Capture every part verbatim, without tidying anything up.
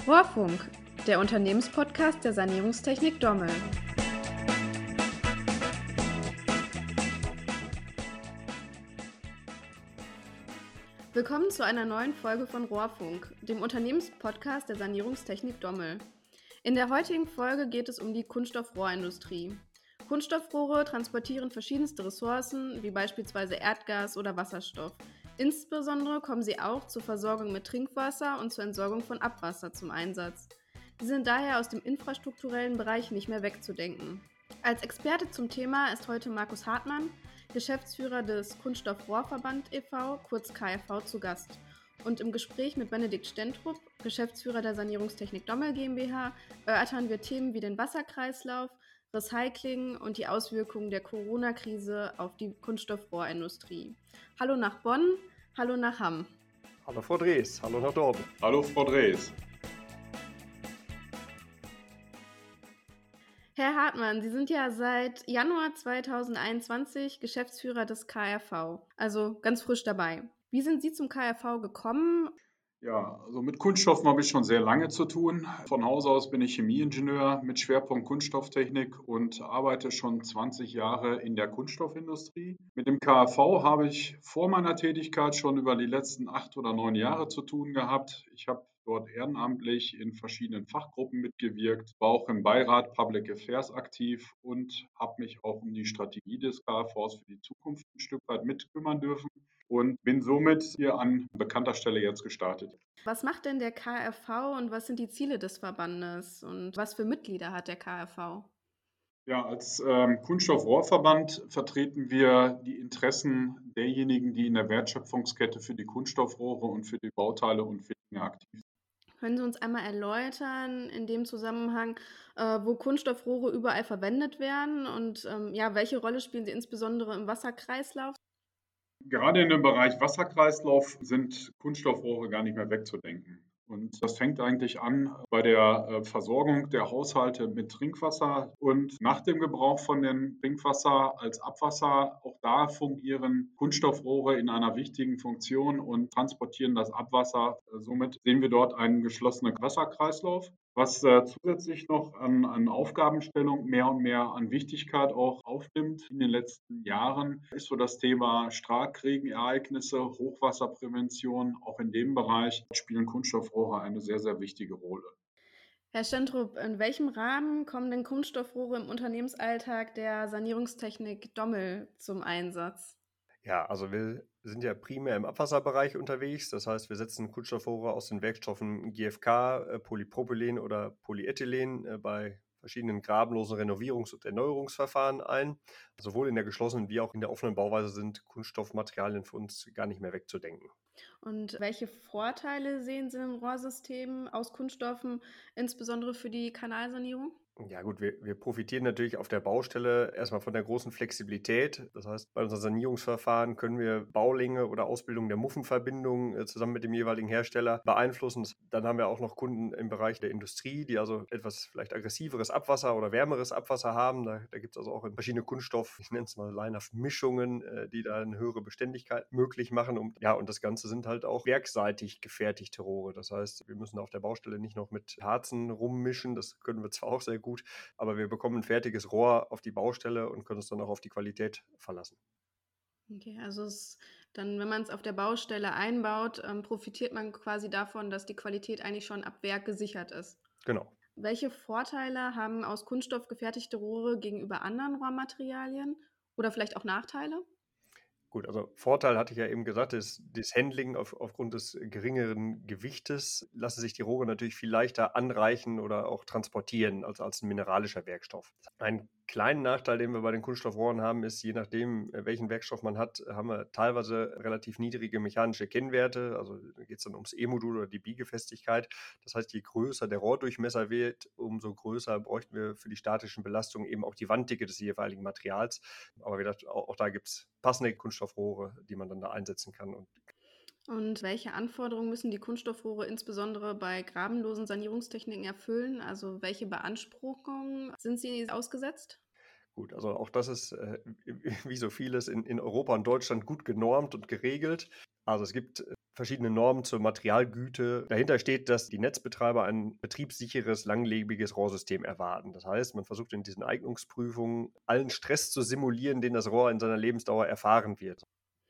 Rohrfunk, der Unternehmenspodcast der Sanierungstechnik Dommel. Willkommen zu einer neuen Folge von Rohrfunk, dem Unternehmenspodcast der Sanierungstechnik Dommel. In der heutigen Folge geht es um die Kunststoffrohrindustrie. Kunststoffrohre transportieren verschiedenste Ressourcen, wie beispielsweise Erdgas oder Wasserstoff. Insbesondere kommen sie auch zur Versorgung mit Trinkwasser und zur Entsorgung von Abwasser zum Einsatz. Sie sind daher aus dem infrastrukturellen Bereich nicht mehr wegzudenken. Als Experte zum Thema ist heute Markus Hartmann, Geschäftsführer des Kunststoffrohrverband e V, kurz K F V, zu Gast. Und im Gespräch mit Benedikt Stentrup, Geschäftsführer der Sanierungstechnik Dommel GmbH, erörtern wir Themen wie den Wasserkreislauf, Recycling und die Auswirkungen der Corona-Krise auf die Kunststoffrohrindustrie. Hallo nach Bonn, hallo nach Hamm. Hallo Frau Drees, hallo nach Dortmund. Hallo Frau Drees. Herr Hartmann, Sie sind ja seit Januar zweitausendeinundzwanzig Geschäftsführer des K F V, also ganz frisch dabei. Wie sind Sie zum K F V gekommen? Ja, also mit Kunststoffen habe ich schon sehr lange zu tun. Von Haus aus bin ich Chemieingenieur mit Schwerpunkt Kunststofftechnik und arbeite schon zwanzig Jahre in der Kunststoffindustrie. Mit dem K F V habe ich vor meiner Tätigkeit schon über die letzten acht oder neun Jahre zu tun gehabt. Ich habe dort ehrenamtlich in verschiedenen Fachgruppen mitgewirkt, war auch im Beirat Public Affairs aktiv und habe mich auch um die Strategie des K F Vs für die Zukunft ein Stück weit mitkümmern dürfen und bin somit hier an bekannter Stelle jetzt gestartet. Was macht denn der K F V und was sind die Ziele des Verbandes und was für Mitglieder hat der K F V? Ja, als ähm, Kunststoffrohrverband vertreten wir die Interessen derjenigen, die in der Wertschöpfungskette für die Kunststoffrohre und für die Bauteile und Fittinge aktiv sind. Können Sie uns einmal erläutern in dem Zusammenhang, äh, wo Kunststoffrohre überall verwendet werden und ähm, ja, welche Rolle spielen sie insbesondere im Wasserkreislauf? Gerade in dem Bereich Wasserkreislauf sind Kunststoffrohre gar nicht mehr wegzudenken. Und das fängt eigentlich an bei der äh, Versorgung der Haushalte mit Trinkwasser und nach dem Gebrauch von dem Trinkwasser als Abwasser. Auch da fungieren Kunststoffrohre in einer wichtigen Funktion und transportieren das Abwasser. Somit sehen wir dort einen geschlossenen Wasserkreislauf. Was äh, zusätzlich noch an, an Aufgabenstellung mehr und mehr an Wichtigkeit auch aufnimmt in den letzten Jahren, ist so das Thema Starkregenereignisse, Hochwasserprävention. Auch in dem Bereich spielen Kunststoffrohre eine sehr, sehr wichtige Rolle. Herr Stentrup, in welchem Rahmen kommen denn Kunststoffrohre im Unternehmensalltag der Sanierungstechnik Dommel zum Einsatz? Ja, also wir sind ja primär im Abwasserbereich unterwegs. Das heißt, wir setzen Kunststoffrohre aus den Werkstoffen G F K, äh, Polypropylen oder Polyethylen äh, bei verschiedenen grabenlosen Renovierungs- und Erneuerungsverfahren ein. Sowohl in der geschlossenen wie auch in der offenen Bauweise sind Kunststoffmaterialien für uns gar nicht mehr wegzudenken. Und welche Vorteile sehen Sie im Rohrsystem aus Kunststoffen, insbesondere für die Kanalsanierung? Ja gut, wir, wir profitieren natürlich auf der Baustelle erstmal von der großen Flexibilität. Das heißt, bei unseren Sanierungsverfahren können wir Baulänge oder Ausbildung der Muffenverbindung äh, zusammen mit dem jeweiligen Hersteller beeinflussen. Dann haben wir auch noch Kunden im Bereich der Industrie, die also etwas vielleicht aggressiveres Abwasser oder wärmeres Abwasser haben. Da, da gibt es also auch verschiedene Kunststoff, ich nenne es mal leinhaft Mischungen, äh, die da eine höhere Beständigkeit möglich machen. Und, ja, und das Ganze sind halt auch werkseitig gefertigte Rohre. Das heißt, wir müssen auf der Baustelle nicht noch mit Harzen rummischen. Das können wir zwar auch sehr gut, Gut, aber wir bekommen ein fertiges Rohr auf die Baustelle und können uns dann auch auf die Qualität verlassen. Okay, also es, dann, wenn man es auf der Baustelle einbaut, ähm, profitiert man quasi davon, dass die Qualität eigentlich schon ab Werk gesichert ist. Genau. Welche Vorteile haben aus Kunststoff gefertigte Rohre gegenüber anderen Rohrmaterialien oder vielleicht auch Nachteile? Gut, also Vorteil hatte ich ja eben gesagt, ist das Handling auf, aufgrund des geringeren Gewichtes lassen sich die Rohre natürlich viel leichter anreichen oder auch transportieren als, als ein mineralischer Werkstoff. Ein kleinen Nachteil, den wir bei den Kunststoffrohren haben, ist, je nachdem, welchen Werkstoff man hat, haben wir teilweise relativ niedrige mechanische Kennwerte. Also geht es dann ums E-Modul oder die Biegefestigkeit. Das heißt, je größer der Rohrdurchmesser wird, umso größer bräuchten wir für die statischen Belastungen eben auch die Wanddicke des jeweiligen Materials. Aber wie gesagt, auch, auch da gibt es passende Kunststoffrohre, die man dann da einsetzen kann. Und Und welche Anforderungen müssen die Kunststoffrohre insbesondere bei grabenlosen Sanierungstechniken erfüllen? Also welche Beanspruchungen sind sie ausgesetzt? Gut, also auch das ist, äh, wie so vieles in, in Europa und Deutschland gut genormt und geregelt. Also es gibt äh, verschiedene Normen zur Materialgüte. Dahinter steht, dass die Netzbetreiber ein betriebssicheres, langlebiges Rohrsystem erwarten. Das heißt, man versucht in diesen Eignungsprüfungen allen Stress zu simulieren, den das Rohr in seiner Lebensdauer erfahren wird.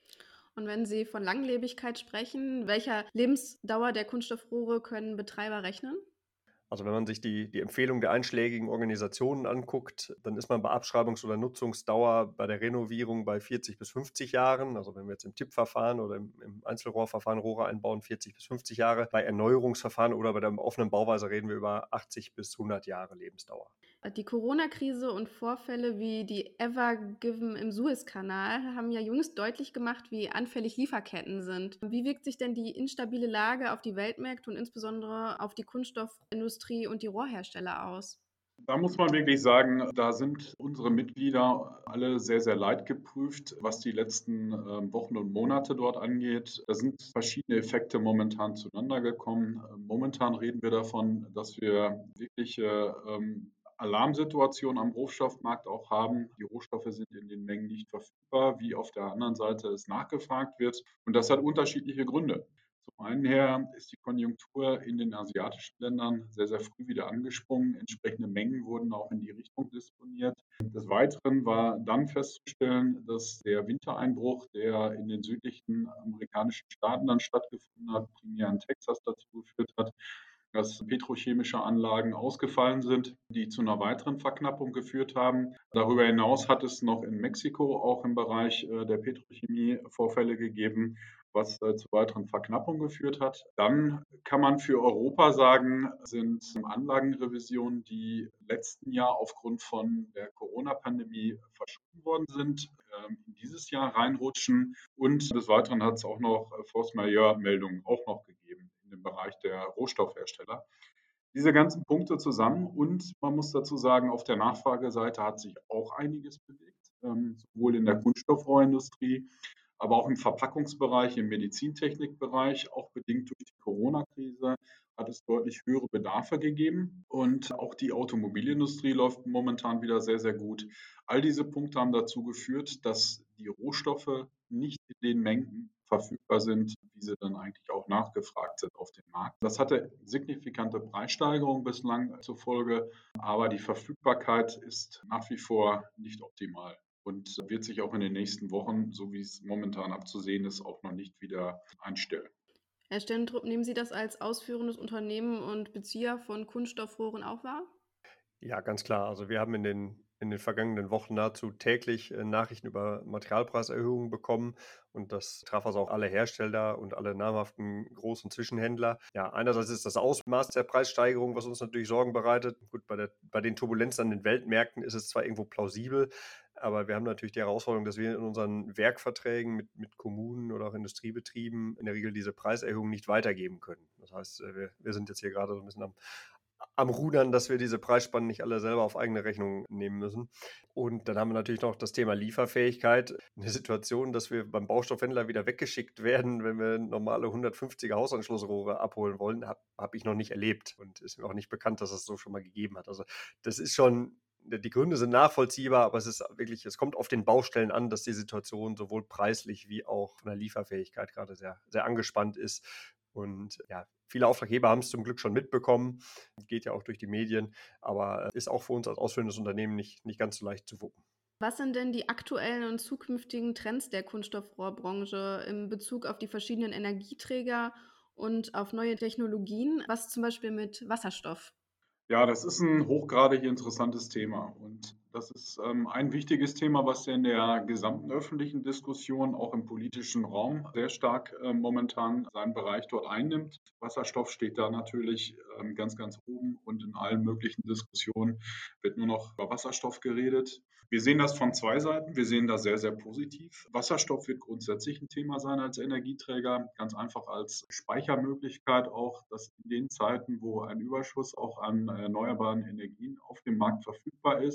Und wenn Sie von Langlebigkeit sprechen, welcher Lebensdauer der Kunststoffrohre können Betreiber rechnen? Also wenn man sich die, die Empfehlung der einschlägigen Organisationen anguckt, dann ist man bei Abschreibungs- oder Nutzungsdauer bei der Renovierung bei vierzig bis fünfzig Jahren. Also wenn wir jetzt im Tippverfahren oder im, im Einzelrohrverfahren Rohre einbauen, vierzig bis fünfzig Jahre. Bei Erneuerungsverfahren oder bei der offenen Bauweise reden wir über achtzig bis hundert Jahre Lebensdauer. Die Corona-Krise und Vorfälle wie die Ever Given im Suezkanal haben ja jüngst deutlich gemacht, wie anfällig Lieferketten sind. Wie wirkt sich denn die instabile Lage auf die Weltmärkte und insbesondere auf die Kunststoffindustrie und die Rohrhersteller aus? Da muss man wirklich sagen, da sind unsere Mitglieder alle sehr, sehr leidgeprüft, was die letzten ähm, Wochen und Monate dort angeht. Da sind verschiedene Effekte momentan zueinander gekommen. Ähm, Momentan reden wir davon, dass wir wirkliche ähm, Alarmsituationen am Rohstoffmarkt auch haben. Die Rohstoffe sind in den Mengen nicht verfügbar, wie auf der anderen Seite es nachgefragt wird. Und das hat unterschiedliche Gründe. Zum einen her ist die Konjunktur in den asiatischen Ländern sehr, sehr früh wieder angesprungen. Entsprechende Mengen wurden auch in die Richtung disponiert. Des Weiteren war dann festzustellen, dass der Wintereinbruch, der in den südlichen amerikanischen Staaten dann stattgefunden hat, primär in Texas, dazu geführt hat, dass petrochemische Anlagen ausgefallen sind, die zu einer weiteren Verknappung geführt haben. Darüber hinaus hat es noch in Mexiko auch im Bereich äh, der Petrochemie Vorfälle gegeben, was äh, zu weiteren Verknappungen geführt hat. Dann kann man für Europa sagen, sind Anlagenrevisionen, die letzten Jahr aufgrund von der Corona-Pandemie verschoben worden sind, ähm, in dieses Jahr reinrutschen. Und des Weiteren hat es auch noch äh, Force Majeure-Meldungen auch noch gegeben in dem Bereich der Rohstoffhersteller. Diese ganzen Punkte zusammen und man muss dazu sagen, auf der Nachfrageseite hat sich auch einiges bewegt, ähm, sowohl in der Kunststoffrohrindustrie, aber auch im Verpackungsbereich, im Medizintechnikbereich, auch bedingt durch die Corona-Krise, hat es deutlich höhere Bedarfe gegeben. Und auch die Automobilindustrie läuft momentan wieder sehr, sehr gut. All diese Punkte haben dazu geführt, dass die Rohstoffe nicht in den Mengen verfügbar sind, wie sie dann eigentlich auch nachgefragt sind auf dem Markt. Das hatte signifikante Preissteigerungen bislang zur Folge, aber die Verfügbarkeit ist nach wie vor nicht optimal und wird sich auch in den nächsten Wochen, so wie es momentan abzusehen ist, auch noch nicht wieder einstellen. Herr Stentrup, nehmen Sie das als ausführendes Unternehmen und Bezieher von Kunststoffrohren auch wahr? Ja, ganz klar. Also wir haben in den, in den vergangenen Wochen nahezu täglich äh, Nachrichten über Materialpreiserhöhungen bekommen und das traf also auch alle Hersteller und alle namhaften großen Zwischenhändler. Ja, einerseits ist das Ausmaß der Preissteigerung, was uns natürlich Sorgen bereitet. Gut, bei der, bei den Turbulenzen an den Weltmärkten ist es zwar irgendwo plausibel, aber wir haben natürlich die Herausforderung, dass wir in unseren Werkverträgen mit, mit Kommunen oder auch Industriebetrieben in der Regel diese Preiserhöhungen nicht weitergeben können. Das heißt, äh, wir, wir sind jetzt hier gerade so ein bisschen am am Rudern, dass wir diese Preisspannen nicht alle selber auf eigene Rechnung nehmen müssen. Und dann haben wir natürlich noch das Thema Lieferfähigkeit. Eine Situation, dass wir beim Baustoffhändler wieder weggeschickt werden, wenn wir normale hundertfünfziger Hausanschlussrohre abholen wollen, habe hab ich noch nicht erlebt und ist mir auch nicht bekannt, dass es so schon mal gegeben hat. Also das ist schon, die Gründe sind nachvollziehbar, aber es ist wirklich, es kommt auf den Baustellen an, dass die Situation sowohl preislich wie auch von der Lieferfähigkeit gerade sehr, sehr angespannt ist. Und ja, viele Auftraggeber haben es zum Glück schon mitbekommen, geht ja auch durch die Medien, aber ist auch für uns als ausführendes Unternehmen nicht, nicht ganz so leicht zu wuppen. Was sind denn die aktuellen und zukünftigen Trends der Kunststoffrohrbranche in Bezug auf die verschiedenen Energieträger und auf neue Technologien? Was zum Beispiel mit Wasserstoff? Ja, das ist ein hochgradig interessantes Thema und das ist ähm, ein wichtiges Thema, was in der gesamten öffentlichen Diskussion, auch im politischen Raum, sehr stark äh, momentan seinen Bereich dort einnimmt. Wasserstoff steht da natürlich ähm, ganz, ganz oben und in allen möglichen Diskussionen wird nur noch über Wasserstoff geredet. Wir sehen das von zwei Seiten. Wir sehen das sehr, sehr positiv. Wasserstoff wird grundsätzlich ein Thema sein als Energieträger, ganz einfach als Speichermöglichkeit auch, dass in den Zeiten, wo ein Überschuss auch an erneuerbaren Energien auf dem Markt verfügbar ist, die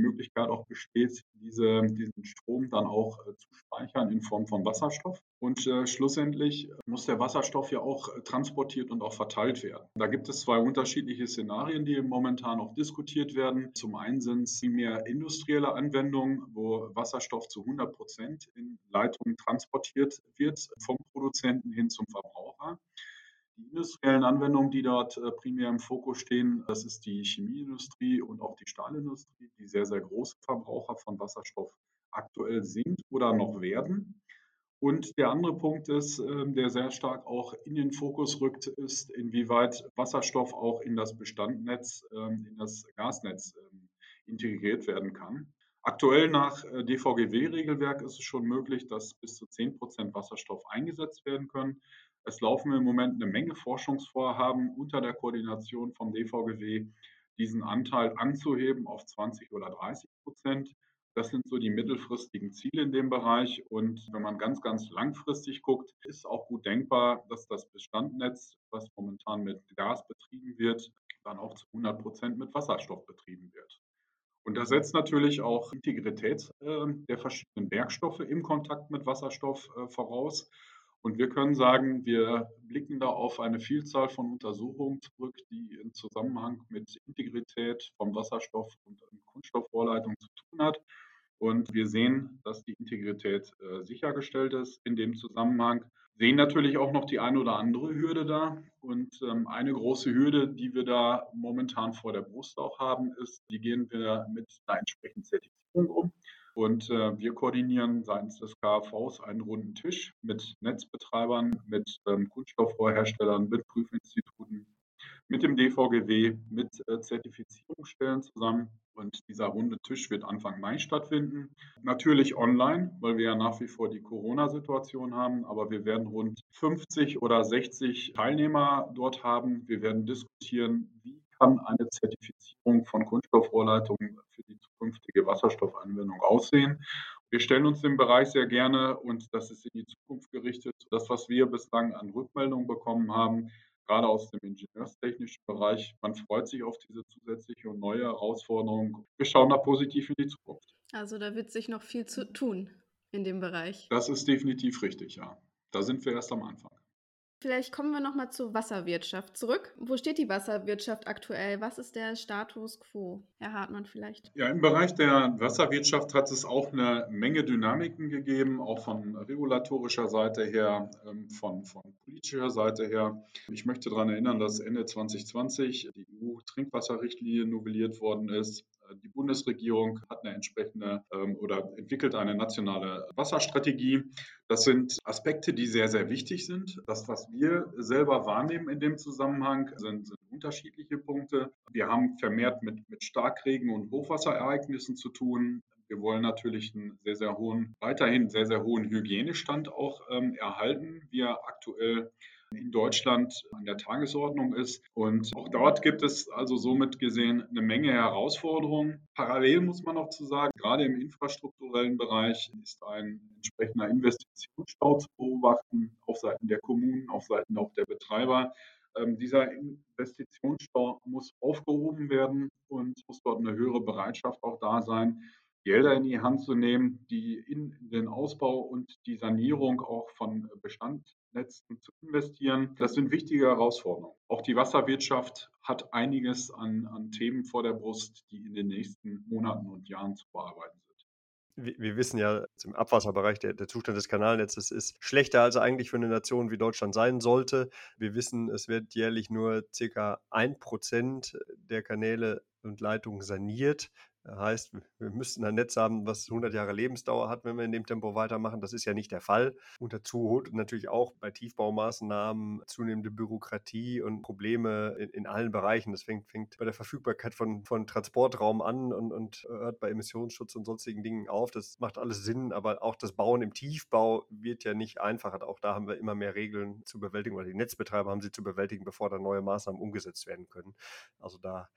Möglichkeit auch besteht, diese, diesen Strom dann auch äh, zu speichern in Form von Wasserstoff. Und äh, schlussendlich muss der Wasserstoff ja auch äh, transportiert und auch verteilt werden. Da gibt es zwei unterschiedliche Szenarien, die momentan auch diskutiert werden. Zum einen sind es primär industrielle Anwendungen, wo Wasserstoff zu hundert Prozent in Leitungen transportiert wird, vom Produzenten hin zum Verbraucher. Die industriellen Anwendungen, die dort äh, primär im Fokus stehen, das ist die Chemieindustrie und auch die Stahlindustrie, die sehr, sehr große Verbraucher von Wasserstoff aktuell sind oder noch werden. Und der andere Punkt ist, ähm, der sehr stark auch in den Fokus rückt, ist, inwieweit Wasserstoff auch in das Bestandnetz, ähm, in das Gasnetz ähm, integriert werden kann. Aktuell nach äh, D V G W-Regelwerk ist es schon möglich, dass bis zu zehn Prozent Wasserstoff eingesetzt werden können. Es laufen im Moment eine Menge Forschungsvorhaben unter der Koordination vom D V G W, diesen Anteil anzuheben auf zwanzig oder dreißig Prozent. Das sind so die mittelfristigen Ziele in dem Bereich. Und wenn man ganz, ganz langfristig guckt, ist auch gut denkbar, dass das Bestandnetz, was momentan mit Gas betrieben wird, dann auch zu hundert Prozent mit Wasserstoff betrieben wird. Und das setzt natürlich auch Integrität äh, der verschiedenen Werkstoffe im Kontakt mit Wasserstoff äh, voraus. Und wir können sagen, wir blicken da auf eine Vielzahl von Untersuchungen zurück, die im Zusammenhang mit Integrität von Wasserstoff und Kunststoffrohrleitungen zu tun hat. Und wir sehen, dass die Integrität äh, sichergestellt ist in dem Zusammenhang. Sehen natürlich auch noch die eine oder andere Hürde da. Und ähm, eine große Hürde, die wir da momentan vor der Brust auch haben, ist, wie gehen wir mit einer entsprechenden Zertifizierung um? Und äh, wir koordinieren seitens des K A Vs einen runden Tisch mit Netzbetreibern, mit ähm, Kunststoffrohrherstellern, mit Prüfinstituten, mit dem D V G W, mit äh, Zertifizierungsstellen zusammen. Und dieser runde Tisch wird Anfang Mai stattfinden. Natürlich online, weil wir ja nach wie vor die Corona-Situation haben. Aber wir werden rund fünfzig oder sechzig Teilnehmer dort haben. Wir werden diskutieren, wie kann eine Zertifizierung von Kunststoffrohrleitungen für die zukünftige Wasserstoffanwendung aussehen. Wir stellen uns den Bereich sehr gerne, und das ist in die Zukunft gerichtet, das, was wir bislang an Rückmeldungen bekommen haben, gerade aus dem ingenieurstechnischen Bereich. Man freut sich auf diese zusätzliche und neue Herausforderung. Wir schauen da positiv in die Zukunft. Also da wird sich noch viel zu tun in dem Bereich. Das ist definitiv richtig, ja. Da sind wir erst am Anfang. Vielleicht kommen wir nochmal zur Wasserwirtschaft zurück. Wo steht die Wasserwirtschaft aktuell? Was ist der Status quo? Herr Hartmann vielleicht. Ja, im Bereich der Wasserwirtschaft hat es auch eine Menge Dynamiken gegeben, auch von regulatorischer Seite her, ähm, von, von politischer Seite her. Ich möchte daran erinnern, dass Ende zwanzig zwanzig die E U-Trinkwasserrichtlinie novelliert worden ist. Die Bundesregierung hat eine entsprechende ähm, oder entwickelt eine nationale Wasserstrategie. Das sind Aspekte, die sehr, sehr wichtig sind. Das, was wir selber wahrnehmen in dem Zusammenhang, sind, sind unterschiedliche Punkte. Wir haben vermehrt mit, mit Starkregen und Hochwasserereignissen zu tun. Wir wollen natürlich einen sehr, sehr hohen, weiterhin sehr, sehr hohen Hygienestand auch ähm, erhalten, wie er aktuell in Deutschland an der Tagesordnung ist. Und auch dort gibt es also somit gesehen eine Menge Herausforderungen. Parallel muss man auch zu sagen, gerade im infrastrukturellen Bereich ist ein entsprechender Investitionsstau zu beobachten, auf Seiten der Kommunen, auf Seiten auch der Betreiber. Ähm, dieser Investitionsstau muss aufgehoben werden und muss dort eine höhere Bereitschaft auch da sein, Gelder in die Hand zu nehmen, die in den Ausbau und die Sanierung auch von Bestandsnetzen zu investieren. Das sind wichtige Herausforderungen. Auch die Wasserwirtschaft hat einiges an, an Themen vor der Brust, die in den nächsten Monaten und Jahren zu bearbeiten sind. Wir, wir wissen ja, im Abwasserbereich, der, der Zustand des Kanalnetzes ist schlechter, als er eigentlich für eine Nation wie Deutschland sein sollte. Wir wissen, es wird jährlich nur ca. ein Prozent der Kanäle und Leitungen saniert. Das heißt, wir müssten ein Netz haben, was hundert Jahre Lebensdauer hat, wenn wir in dem Tempo weitermachen. Das ist ja nicht der Fall. Und dazu holt natürlich auch bei Tiefbaumaßnahmen zunehmende Bürokratie und Probleme in, in allen Bereichen. Das fängt, fängt bei der Verfügbarkeit von, von Transportraum an und, und hört bei Emissionsschutz und sonstigen Dingen auf. Das macht alles Sinn, aber auch das Bauen im Tiefbau wird ja nicht einfacher. Auch da haben wir immer mehr Regeln zu bewältigen, oder die Netzbetreiber haben sie zu bewältigen, bevor dann neue Maßnahmen umgesetzt werden können. Also da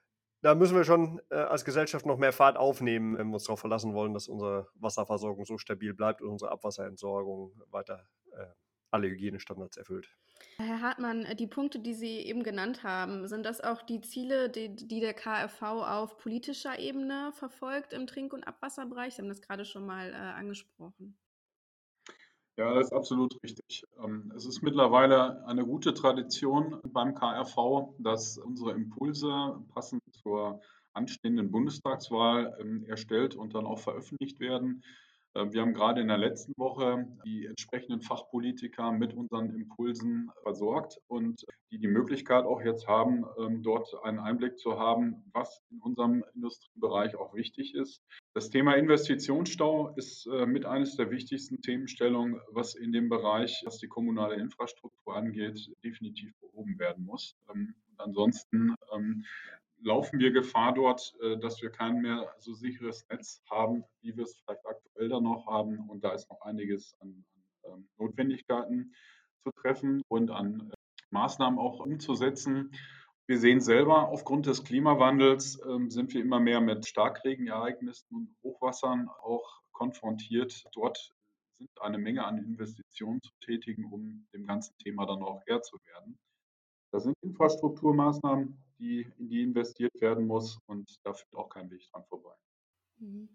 Da müssen wir schon äh, als Gesellschaft noch mehr Fahrt aufnehmen, wenn wir uns darauf verlassen wollen, dass unsere Wasserversorgung so stabil bleibt und unsere Abwasserentsorgung weiter äh, alle Hygienestandards erfüllt. Herr Hartmann, äh, die Punkte, die Sie eben genannt haben, sind das auch die Ziele, die, die der K F V auf politischer Ebene verfolgt im Trink- und Abwasserbereich? Sie haben das gerade schon mal äh, angesprochen. Ja, das ist absolut richtig. Ähm, Es ist mittlerweile eine gute Tradition beim K R V, dass unsere Impulse passend zur anstehenden Bundestagswahl ähm, erstellt und dann auch veröffentlicht werden. Äh, Wir haben gerade in der letzten Woche die entsprechenden Fachpolitiker mit unseren Impulsen versorgt und die die Möglichkeit auch jetzt haben, ähm, dort einen Einblick zu haben, was in unserem Industriebereich auch wichtig ist. Das Thema Investitionsstau ist äh, mit eines der wichtigsten Themenstellungen, was in dem Bereich, was die kommunale Infrastruktur angeht, definitiv behoben werden muss. Ähm, und ansonsten ähm, laufen wir Gefahr dort, äh, dass wir kein mehr so sicheres Netz haben, wie wir es vielleicht aktuell dann noch haben. Und da ist noch einiges an, an ähm, Notwendigkeiten zu treffen und an äh, Maßnahmen auch umzusetzen. Wir sehen selber, aufgrund des Klimawandels ähm, sind wir immer mehr mit Starkregenereignissen und Hochwassern auch konfrontiert. Dort sind eine Menge an Investitionen zu tätigen, um dem ganzen Thema dann auch Herr zu werden. Das sind Infrastrukturmaßnahmen, die, in die investiert werden muss und da führt auch kein Weg dran vorbei. Mhm.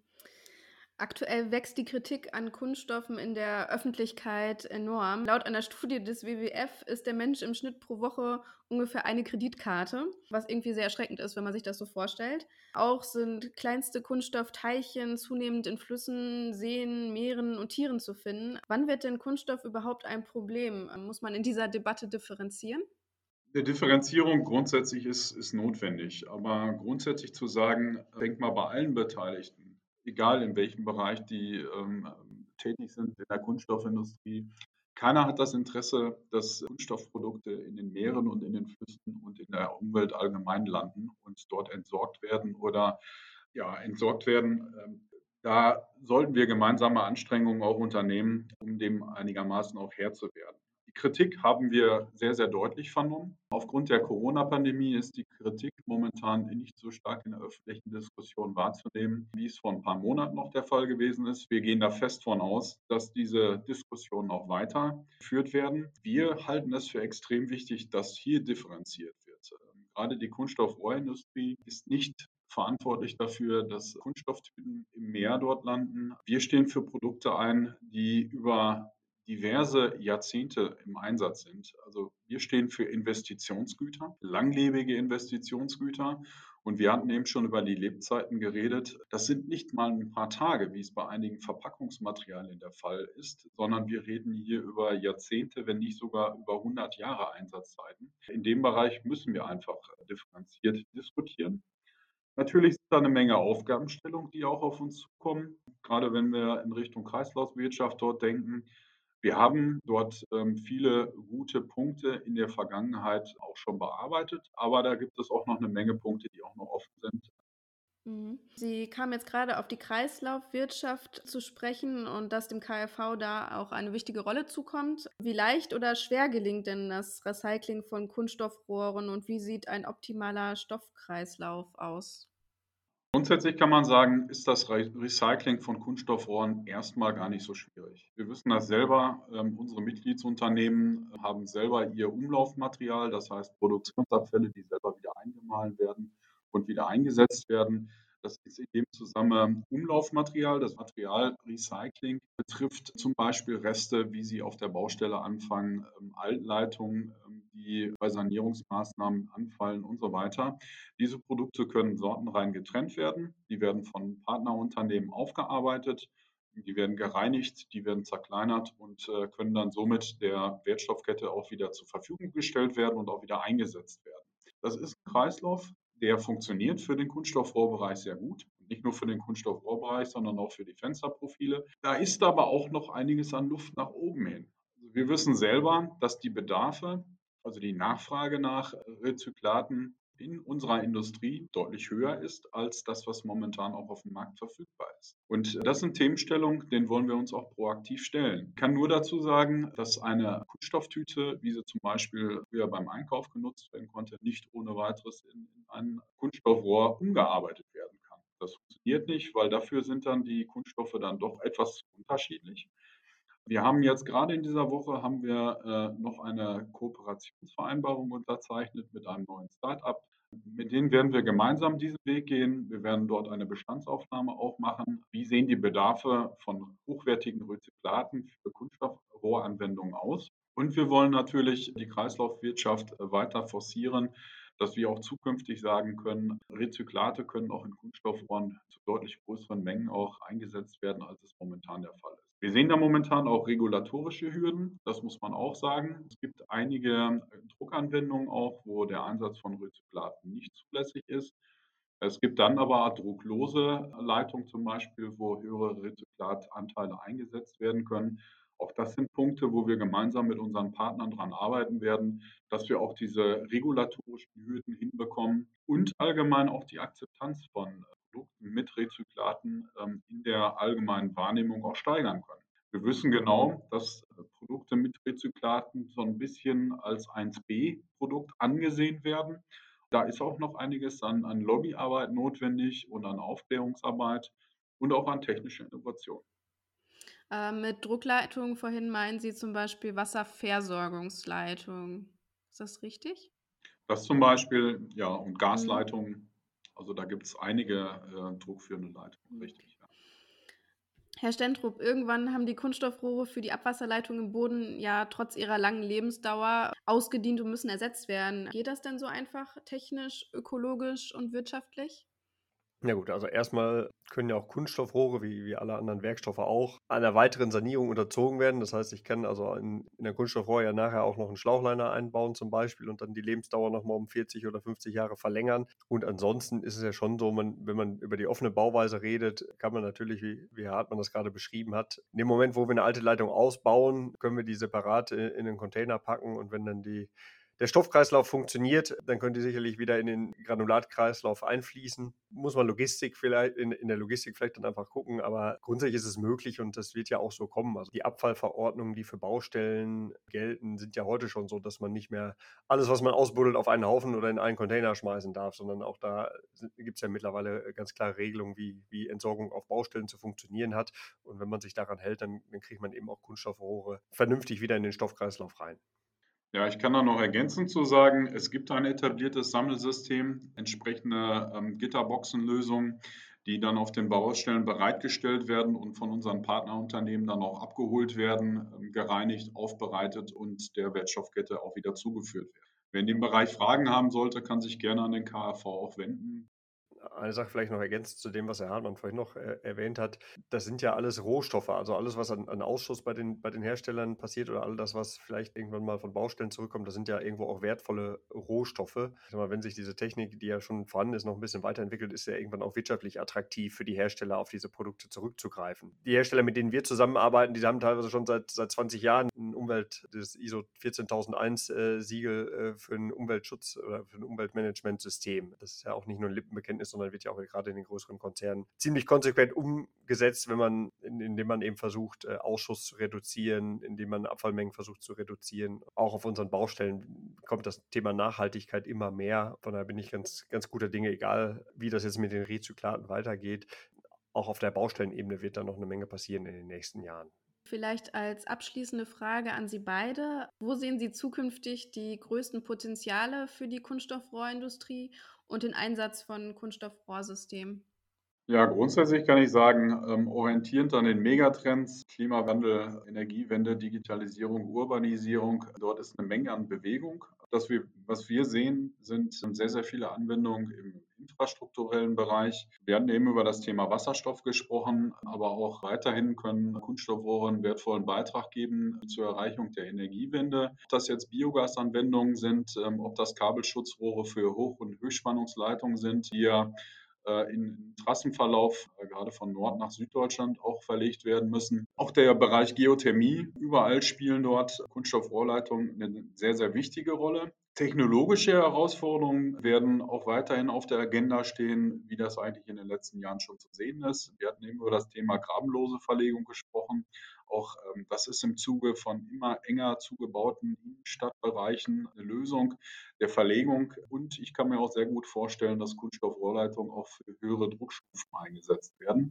Aktuell wächst die Kritik an Kunststoffen in der Öffentlichkeit enorm. Laut einer Studie des W W F ist der Mensch im Schnitt pro Woche ungefähr eine Kreditkarte, was irgendwie sehr erschreckend ist, wenn man sich das so vorstellt. Auch sind kleinste Kunststoffteilchen zunehmend in Flüssen, Seen, Meeren und Tieren zu finden. Wann wird denn Kunststoff überhaupt ein Problem? Muss man in dieser Debatte differenzieren? Eine Differenzierung grundsätzlich ist, ist notwendig, aber grundsätzlich zu sagen, denk mal bei allen Beteiligten, egal in welchem Bereich die ähm, tätig sind in der Kunststoffindustrie, keiner hat das Interesse, dass Kunststoffprodukte in den Meeren und in den Flüssen und in der Umwelt allgemein landen und dort entsorgt werden oder ja, entsorgt werden. Ähm, Da sollten wir gemeinsame Anstrengungen auch unternehmen, um dem einigermaßen auch Herr zu werden. Die Kritik haben wir sehr, sehr deutlich vernommen. Aufgrund der Corona-Pandemie ist die Kritik momentan nicht so stark in der öffentlichen Diskussion wahrzunehmen, wie es vor ein paar Monaten noch der Fall gewesen ist. Wir gehen da fest von aus, dass diese Diskussionen auch weiter geführt werden. Wir halten es für extrem wichtig, dass hier differenziert wird. Ähm, Gerade die Kunststoffrohrindustrie ist nicht verantwortlich dafür, dass Kunststofftüten im Meer dort landen. Wir stehen für Produkte ein, die über diverse Jahrzehnte im Einsatz sind. Also wir stehen für Investitionsgüter, langlebige Investitionsgüter. Und wir hatten eben schon über die Lebzeiten geredet. Das sind nicht mal ein paar Tage, wie es bei einigen Verpackungsmaterialien der Fall ist, sondern wir reden hier über Jahrzehnte, wenn nicht sogar über hundert Jahre Einsatzzeiten. In dem Bereich müssen wir einfach differenziert diskutieren. Natürlich sind da eine Menge Aufgabenstellungen, die auch auf uns zukommen, gerade wenn wir in Richtung Kreislaufwirtschaft dort denken. Wir haben dort, ähm, viele gute Punkte in der Vergangenheit auch schon bearbeitet, aber da gibt es auch noch eine Menge Punkte, die auch noch offen sind. Mhm. Sie kamen jetzt gerade auf die Kreislaufwirtschaft zu sprechen und dass dem K F V da auch eine wichtige Rolle zukommt. Wie leicht oder schwer gelingt denn das Recycling von Kunststoffrohren und wie sieht ein optimaler Stoffkreislauf aus? Grundsätzlich kann man sagen, ist das Re Recycling von Kunststoffrohren erstmal gar nicht so schwierig. Wir wissen das selber, ähm, unsere Mitgliedsunternehmen haben selber ihr Umlaufmaterial, das heißt Produktionsabfälle, die selber wieder eingemahlen werden und wieder eingesetzt werden. Das ist in dem Zusammenhang Umlaufmaterial. Das Materialrecycling betrifft zum Beispiel Reste, wie sie auf der Baustelle anfangen, ähm, Altleitungen, ähm, die bei Sanierungsmaßnahmen anfallen und so weiter. Diese Produkte können sortenrein getrennt werden. Die werden von Partnerunternehmen aufgearbeitet. Die werden gereinigt, die werden zerkleinert und äh, können dann somit der Wertstoffkette auch wieder zur Verfügung gestellt werden und auch wieder eingesetzt werden. Das ist ein Kreislauf, der funktioniert für den Kunststoffrohrbereich sehr gut. Nicht nur für den Kunststoffrohrbereich, sondern auch für die Fensterprofile. Da ist aber auch noch einiges an Luft nach oben hin. Also wir wissen selber, dass die Bedarfe, also die Nachfrage nach Rezyklaten in unserer Industrie deutlich höher ist als das, was momentan auch auf dem Markt verfügbar ist. Und das sind Themenstellungen, denen wollen wir uns auch proaktiv stellen. Ich kann nur dazu sagen, dass eine Kunststofftüte, wie sie zum Beispiel früher beim Einkauf genutzt werden konnte, nicht ohne weiteres in, in ein Kunststoffrohr umgearbeitet werden kann. Das funktioniert nicht, weil dafür sind dann die Kunststoffe dann doch etwas unterschiedlich. Wir haben jetzt gerade in dieser Woche haben wir äh, noch eine Kooperationsvereinbarung unterzeichnet mit einem neuen Start-up. Mit denen werden wir gemeinsam diesen Weg gehen. Wir werden dort eine Bestandsaufnahme auch machen. Wie sehen die Bedarfe von hochwertigen Rezyklaten für Kunststoffrohranwendungen aus? Und wir wollen natürlich die Kreislaufwirtschaft äh, weiter forcieren, dass wir auch zukünftig sagen können, Rezyklate können auch in Kunststoffrohren zu deutlich größeren Mengen auch eingesetzt werden, als es momentan der Fall ist. Wir sehen da momentan auch regulatorische Hürden, das muss man auch sagen. Es gibt einige Druckanwendungen auch, wo der Einsatz von Rezyklaten nicht zulässig ist. Es gibt dann aber drucklose Leitungen zum Beispiel, wo höhere Rezyklatanteile eingesetzt werden können. Auch das sind Punkte, wo wir gemeinsam mit unseren Partnern daran arbeiten werden, dass wir auch diese regulatorischen Hürden hinbekommen und allgemein auch die Akzeptanz von Produkten mit Rezyklaten ähm, in der allgemeinen Wahrnehmung auch steigern können. Wir wissen genau, dass äh, Produkte mit Rezyklaten so ein bisschen als eins B-Produkt angesehen werden. Da ist auch noch einiges an, an Lobbyarbeit notwendig und an Aufklärungsarbeit und auch an technischer Innovation. Äh, mit Druckleitung vorhin meinen Sie zum Beispiel Wasserversorgungsleitung. Ist das richtig? Das zum Beispiel, ja, und Mhm. Gasleitungen, also da gibt es einige äh, druckführende Leitungen, richtig. Ja. Herr Stentrup, irgendwann haben die Kunststoffrohre für die Abwasserleitung im Boden ja trotz ihrer langen Lebensdauer ausgedient und müssen ersetzt werden. Geht das denn so einfach technisch, ökologisch und wirtschaftlich? Ja gut, also erstmal können ja auch Kunststoffrohre, wie, wie alle anderen Werkstoffe auch, einer weiteren Sanierung unterzogen werden. Das heißt, ich kann also in, in der Kunststoffrohr ja nachher auch noch einen Schlauchliner einbauen zum Beispiel und dann die Lebensdauer nochmal um vierzig oder fünfzig Jahre verlängern. Und ansonsten ist es ja schon so, man, wenn man über die offene Bauweise redet, kann man natürlich, wie, wie Herr Hartmann das gerade beschrieben hat, in dem Moment, wo wir eine alte Leitung ausbauen, können wir die separat in, in einen Container packen und wenn dann die der Stoffkreislauf funktioniert, dann könnt ihr sicherlich wieder in den Granulatkreislauf einfließen. Muss man Logistik vielleicht in, in der Logistik vielleicht dann einfach gucken, aber grundsätzlich ist es möglich und das wird ja auch so kommen. Also die Abfallverordnungen, die für Baustellen gelten, sind ja heute schon so, dass man nicht mehr alles, was man ausbuddelt, auf einen Haufen oder in einen Container schmeißen darf, sondern auch da gibt es ja mittlerweile ganz klare Regelungen, wie, wie Entsorgung auf Baustellen zu funktionieren hat. Und wenn man sich daran hält, dann, dann kriegt man eben auch Kunststoffrohre vernünftig wieder in den Stoffkreislauf rein. Ja, ich kann da noch ergänzend zu sagen, es gibt ein etabliertes Sammelsystem, entsprechende ähm, Gitterboxenlösungen, die dann auf den Baustellen bereitgestellt werden und von unseren Partnerunternehmen dann auch abgeholt werden, ähm, gereinigt, aufbereitet und der Wertstoffkette auch wieder zugeführt werden. Wer in dem Bereich Fragen haben sollte, kann sich gerne an den K A V auch wenden. Eine Sache vielleicht noch ergänzend zu dem, was Herr Hartmann vorhin noch äh, erwähnt hat. Das sind ja alles Rohstoffe, also alles, was an, an Ausschuss bei den, bei den Herstellern passiert oder all das, was vielleicht irgendwann mal von Baustellen zurückkommt, das sind ja irgendwo auch wertvolle Rohstoffe. Ich sag mal, wenn sich diese Technik, die ja schon vorhanden ist, noch ein bisschen weiterentwickelt, ist ja irgendwann auch wirtschaftlich attraktiv für die Hersteller, auf diese Produkte zurückzugreifen. Die Hersteller, mit denen wir zusammenarbeiten, die haben teilweise schon seit, seit zwanzig Jahren ein Umwelt, das I S O vierzehntausendeins äh, Siegel äh, für einen Umweltschutz oder für ein Umweltmanagementsystem. Das ist ja auch nicht nur ein Lippenbekenntnis, sondern wird ja auch gerade in den größeren Konzernen ziemlich konsequent umgesetzt, wenn man, indem man eben versucht, äh, Ausschuss zu reduzieren, indem man Abfallmengen versucht zu reduzieren. Auch auf unseren Baustellen kommt das Thema Nachhaltigkeit immer mehr. Von daher bin ich ganz, ganz guter Dinge, egal wie das jetzt mit den Rezyklaten weitergeht. Auch auf der Baustellenebene wird da noch eine Menge passieren in den nächsten Jahren. Vielleicht als abschließende Frage an Sie beide. Wo sehen Sie zukünftig die größten Potenziale für die Kunststoffrohrindustrie und den Einsatz von Kunststoffrohrsystemen? Ja, grundsätzlich kann ich sagen, ähm, orientierend an den Megatrends, Klimawandel, Energiewende, Digitalisierung, Urbanisierung, dort ist eine Menge an Bewegung. Das wir, was wir sehen, sind sehr, sehr viele Anwendungen im infrastrukturellen Bereich. Wir hatten eben über das Thema Wasserstoff gesprochen, aber auch weiterhin können Kunststoffrohre einen wertvollen Beitrag geben zur Erreichung der Energiewende. Ob das jetzt Biogasanwendungen sind, ähm, ob das Kabelschutzrohre für Hoch- und Höchstspannungsleitungen sind, die ja äh, in Trassenverlauf, äh, gerade von Nord nach Süddeutschland, auch verlegt werden müssen. Auch der Bereich Geothermie, überall spielen dort Kunststoffrohrleitungen eine sehr, sehr wichtige Rolle. Technologische Herausforderungen werden auch weiterhin auf der Agenda stehen, wie das eigentlich in den letzten Jahren schon zu sehen ist. Wir hatten eben über das Thema grabenlose Verlegung gesprochen. Auch ähm, das ist im Zuge von immer enger zugebauten Innenstadtbereichen eine Lösung der Verlegung. Und ich kann mir auch sehr gut vorstellen, dass Kunststoffrohrleitungen auch für höhere Druckstufen eingesetzt werden.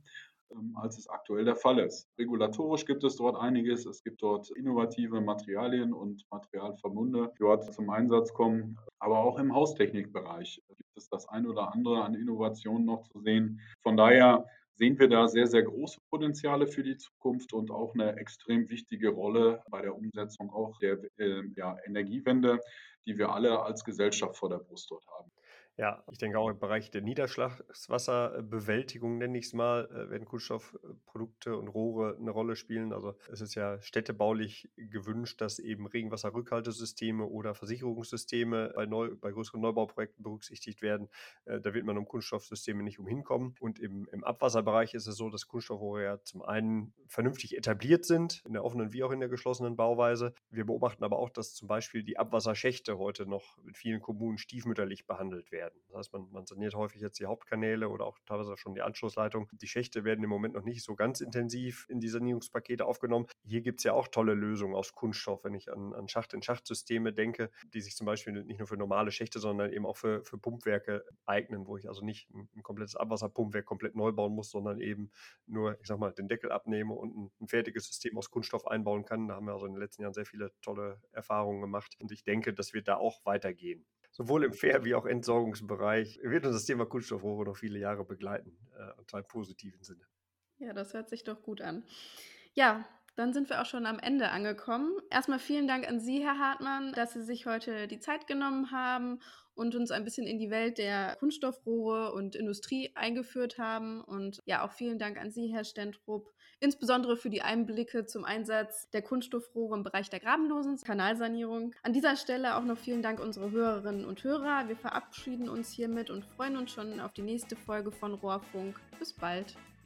ähm, als es aktuell der Fall ist. Regulatorisch gibt es dort einiges. Es gibt dort innovative Materialien und Materialverbunde, die dort zum Einsatz kommen. Aber auch im Haustechnikbereich gibt es das ein oder andere an Innovationen noch zu sehen. Von daher sehen wir da sehr, sehr große Potenziale für die Zukunft und auch eine extrem wichtige Rolle bei der Umsetzung auch der äh, ja, Energiewende, die wir alle als Gesellschaft vor der Brust dort haben. Ja, ich denke auch im Bereich der Niederschlagswasserbewältigung, nenne ich es mal, äh, werden Kunststoffprodukte und Rohre eine Rolle spielen. Also es ist ja städtebaulich gewünscht, dass eben Regenwasserrückhaltesysteme oder Versicherungssysteme bei, neu, bei größeren Neubauprojekten berücksichtigt werden. Äh, Da wird man um Kunststoffsysteme nicht umhinkommen. Und im, im Abwasserbereich ist es so, dass Kunststoffrohre ja zum einen vernünftig etabliert sind, in der offenen wie auch in der geschlossenen Bauweise. Wir beobachten aber auch, dass zum Beispiel die Abwasserschächte heute noch in vielen Kommunen stiefmütterlich behandelt werden. Das heißt, man, man saniert häufig jetzt die Hauptkanäle oder auch teilweise schon die Anschlussleitung. Die Schächte werden im Moment noch nicht so ganz intensiv in die Sanierungspakete aufgenommen. Hier gibt es ja auch tolle Lösungen aus Kunststoff, wenn ich an, an Schacht-in-Schacht-Systeme denke, die sich zum Beispiel nicht nur für normale Schächte, sondern eben auch für, für Pumpwerke eignen, wo ich also nicht ein, ein komplettes Abwasserpumpwerk komplett neu bauen muss, sondern eben nur, ich sag mal, den Deckel abnehme und ein, ein fertiges System aus Kunststoff einbauen kann. Da haben wir also in den letzten Jahren sehr viele tolle Erfahrungen gemacht und ich denke, das wird da auch weitergehen. Sowohl im Fair- wie auch Entsorgungsbereich wird uns das Thema Kunststoffrohre noch viele Jahre begleiten, äh, und zwar im positiven Sinne. Ja, das hört sich doch gut an. Ja, dann sind wir auch schon am Ende angekommen. Erstmal vielen Dank an Sie, Herr Hartmann, dass Sie sich heute die Zeit genommen haben und uns ein bisschen in die Welt der Kunststoffrohre und Industrie eingeführt haben. Und ja, auch vielen Dank an Sie, Herr Stentrup, insbesondere für die Einblicke zum Einsatz der Kunststoffrohre im Bereich der grabenlosen Kanalsanierung. An dieser Stelle auch noch vielen Dank unsere Hörerinnen und Hörer. Wir verabschieden uns hiermit und freuen uns schon auf die nächste Folge von Rohrfunk. Bis bald.